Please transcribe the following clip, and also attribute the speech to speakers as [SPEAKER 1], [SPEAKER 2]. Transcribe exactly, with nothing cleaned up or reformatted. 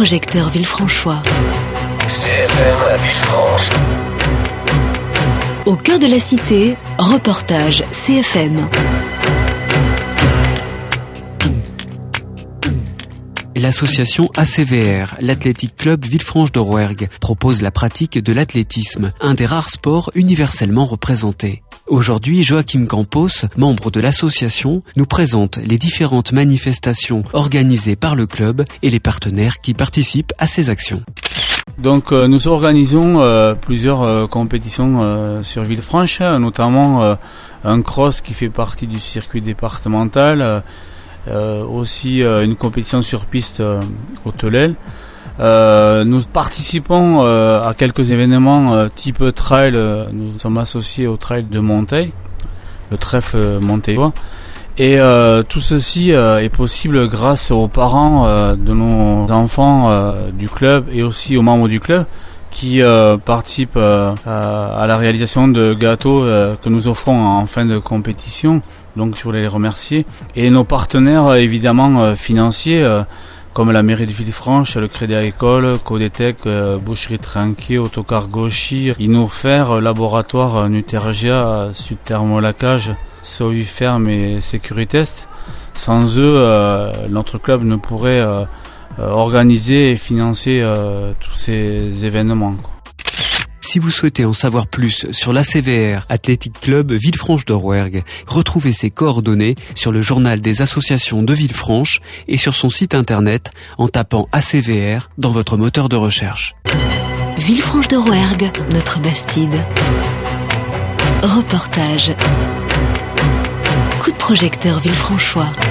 [SPEAKER 1] projecteur Villefranchois.
[SPEAKER 2] C F M Villefranche.
[SPEAKER 1] Au cœur de la cité, reportage C F M.
[SPEAKER 3] L'association A C V R, l'Athletic Club Villefranche de Rouergue, propose la pratique de l'athlétisme, un des rares sports universellement représentés. Aujourd'hui, Joachim Campos, membre de l'association, nous présente les différentes manifestations organisées par le club et les partenaires qui participent à ces actions.
[SPEAKER 4] Donc euh, nous organisons euh, plusieurs euh, compétitions euh, sur Villefranche, notamment euh, un cross qui fait partie du circuit départemental, euh, euh, aussi euh, une compétition sur piste euh, au Tellel. Euh, nous participons euh, à quelques événements euh, type trail. Euh, nous sommes associés au trail de Monteil, le trèfle monteillois. Et euh, tout ceci euh, est possible grâce aux parents euh, de nos enfants euh, du club et aussi aux membres du club qui euh, participent euh, à la réalisation de gâteaux euh, que nous offrons en fin de compétition. Donc je voulais les remercier. Et nos partenaires évidemment euh, financiers euh, comme la mairie de Villefranche, le Crédit Agricole, Codetec, euh, Boucherie Tranquier, Autocar Gauchy, Innofer, Laboratoire Nutergia, Sud Thermolacage, Soviferm et Sécuritest. Sans eux, euh, notre club ne pourrait euh, euh, organiser et financer euh, tous ces événements, quoi.
[SPEAKER 3] Si vous souhaitez en savoir plus sur l'A C V R, Athletic Club Villefranche de Rouergue, retrouvez ses coordonnées sur le journal des associations de Villefranche et sur son site internet en tapant A C V R dans votre moteur de recherche.
[SPEAKER 1] Villefranche de Rouergue, notre Bastide. Reportage. Coup de projecteur Villefranchois.